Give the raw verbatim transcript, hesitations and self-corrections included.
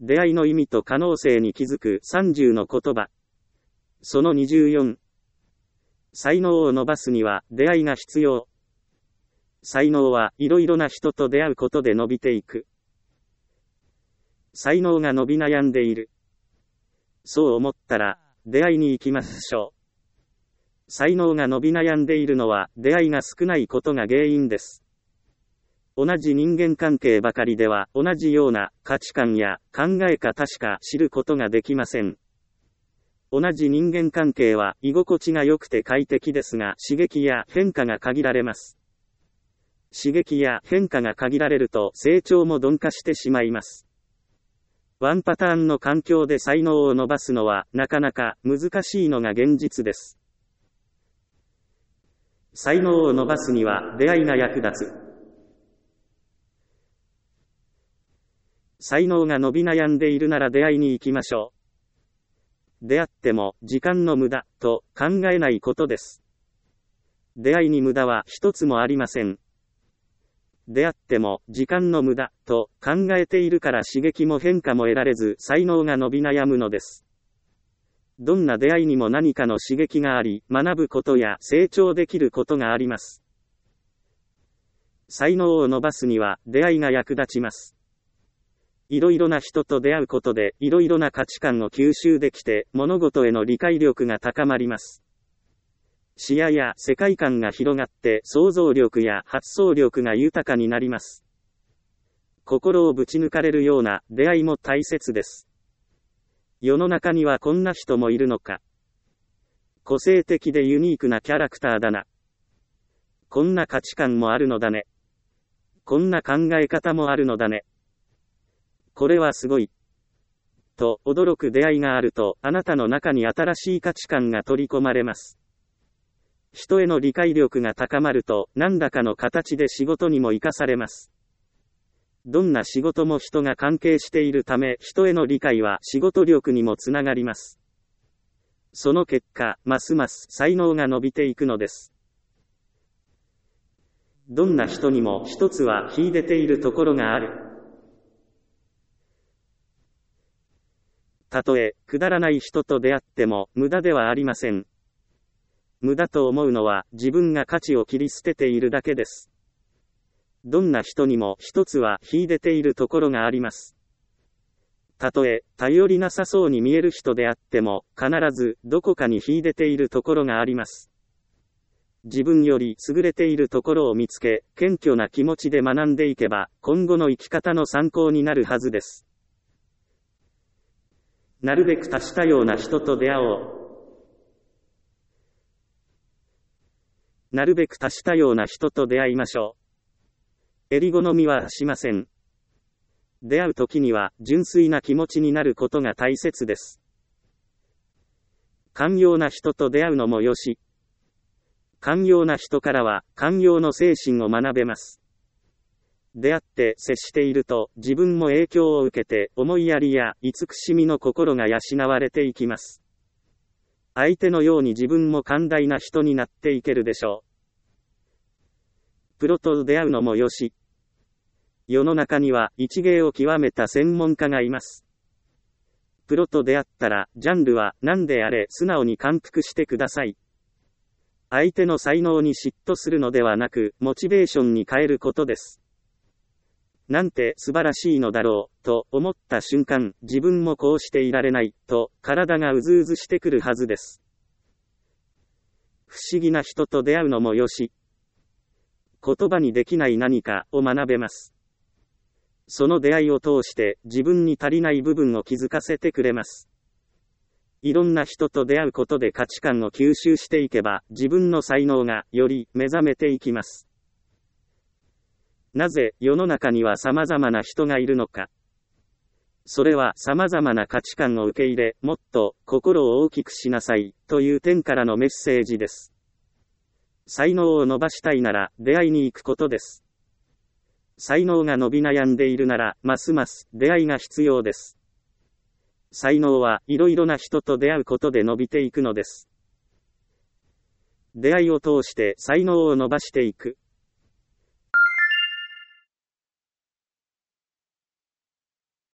出会いの意味と可能性に気づくさんじゅうの言葉。そのにじゅうよん。才能を伸ばすには出会いが必要。才能はいろいろな人と出会うことで伸びていく。才能が伸び悩んでいる。そう思ったら、出会いに行きましょう。才能が伸び悩んでいるのは出会いが少ないことが原因です。同じ人間関係ばかりでは同じような価値観や考え方しか知ることができません。同じ人間関係は居心地が良くて快適ですが刺激や変化が限られます。刺激や変化が限られると成長も鈍化してしまいます。ワンパターンの環境で才能を伸ばすのはなかなか難しいのが現実です。才能を伸ばすには出会いが役立つ。才能が伸び悩んでいるなら出会いに行きましょう。出会っても時間の無駄と考えないことです。出会いに無駄は一つもありません。出会っても時間の無駄と考えているから刺激も変化も得られず才能が伸び悩むのです。どんな出会いにも何かの刺激があり、学ぶことや成長できることがあります。才能を伸ばすには出会いが役立ちます。いろいろな人と出会うことでいろいろな価値観を吸収できて物事への理解力が高まります。視野や世界観が広がって想像力や発想力が豊かになります。心をぶち抜かれるような出会いも大切です。世の中にはこんな人もいるのか。個性的でユニークなキャラクターだな。こんな価値観もあるのだね。こんな考え方もあるのだね。これはすごい。と驚く出会いがあると、あなたの中に新しい価値観が取り込まれます。人への理解力が高まると、何らかの形で仕事にも生かされます。どんな仕事も人が関係しているため、人への理解は仕事力にもつながります。その結果、ますます才能が伸びていくのです。どんな人にも一つは秀でているところがある。たとえ、くだらない人と出会っても、無駄ではありません。無駄と思うのは、自分が価値を切り捨てているだけです。どんな人にも一つは秀でているところがあります。たとえ、頼りなさそうに見える人であっても、必ず、どこかに秀でているところがあります。自分より優れているところを見つけ、謙虚な気持ちで学んでいけば、今後の生き方の参考になるはずです。なるべく多種多様な人と出会おう。なるべく多種多様な人と出会いましょう。襟好みはしません。出会うときには純粋な気持ちになることが大切です。寛容な人と出会うのもよし。寛容な人からは寛容の精神を学べます。出会って接していると自分も影響を受けて思いやりや慈しみの心が養われていきます。相手のように自分も寛大な人になっていけるでしょう。プロと出会うのもよし。世の中には一芸を極めた専門家がいます。プロと出会ったらジャンルは何であれ素直に感服してください。相手の才能に嫉妬するのではなくモチベーションに変えることです。なんて素晴らしいのだろう、と思った瞬間、自分もこうしていられない、と体がうずうずしてくるはずです。不思議な人と出会うのもよし。言葉にできない何かを学べます。その出会いを通して自分に足りない部分を気づかせてくれます。いろんな人と出会うことで価値観を吸収していけば、自分の才能がより目覚めていきます。なぜ世の中には様々な人がいるのか。それは様々な価値観を受け入れ、もっと心を大きくしなさいという点からのメッセージです。才能を伸ばしたいなら出会いに行くことです。才能が伸び悩んでいるならますます出会いが必要です。才能はいろいろな人と出会うことで伸びていくのです。出会いを通して才能を伸ばしていく。